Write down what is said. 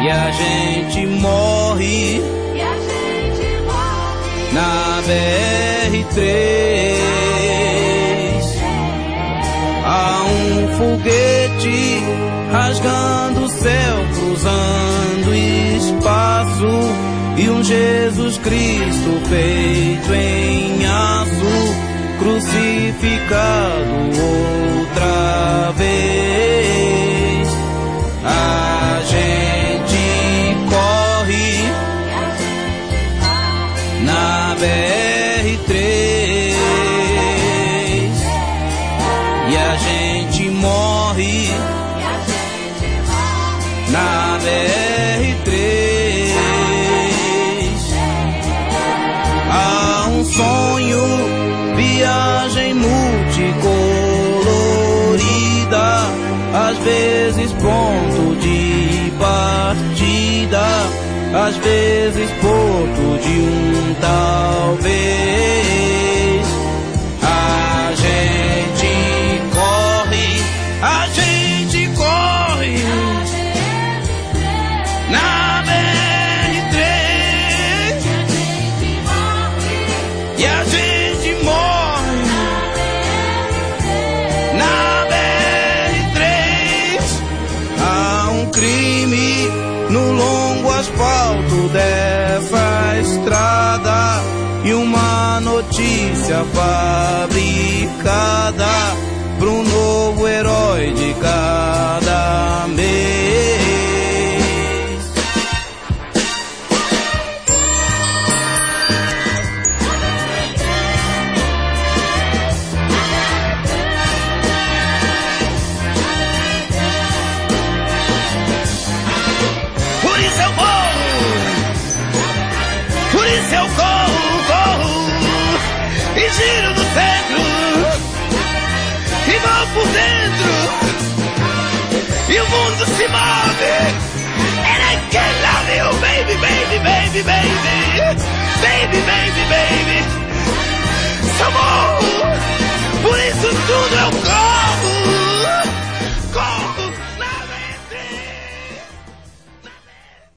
E a gente morre na BR-3. Há um foguete rasgando o céu, cruzando espaço, e um Jesus Cristo feito em aço, crucificado outra vez. A gente corre na BR-3 e a gente morre na BR-3. Há um sonho, viagem multicolorida, às vezes ponto de partida, às vezes porto de um talvez. A gente corre na BR-3 e a gente morre na BR-3. Há um crime no longo asfalto dessa estrada e uma notícia fabricada pro novo herói de cada mês. Por isso eu vou, por isso eu corro e giro no centro e vou por dentro e o mundo se move. And I can't love you, baby, baby, baby, baby, baby, baby, baby.